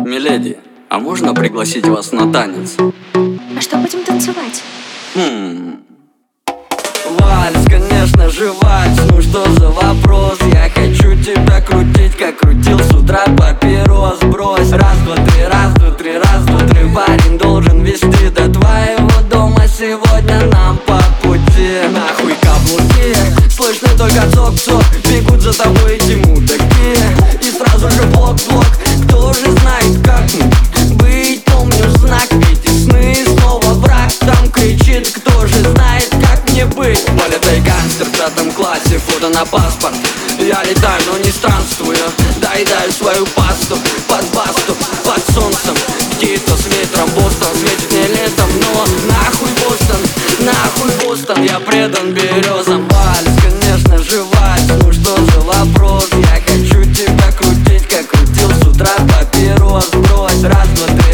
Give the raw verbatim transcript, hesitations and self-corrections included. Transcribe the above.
Миледи, а можно пригласить вас на танец? А что будем танцевать? Хм... Вальс, конечно же вальс, ну что за вопрос? Я хочу тебя крутить, как крутил с утра папирос. Брось, раз, два, три, раз, два, три, раз, два, три. Парень должен вести до твоего дома, сегодня нам по пути. Нахуй каблуки, слышно только цок-цок, бегут за тобой эти мудаки. И сразу же блок-блок, кто же знает как быть? Помнишь знак, эти сны, снова враг там кричит, кто же знает как мне быть? Полетей гангстер в пятом классе, фото на паспорт. Я летаю, но не странствую, доедаю свою пасту под басту, под солнцем. Птица с ветром, Бостон светит не летом, но нахуй Бостон, нахуй Бостон. Я предан березам. Вальс, конечно же вальс, ну что за вопрос? Я хочу тебя крутить, как крутил с утра папирос. Брось, раз, два, три.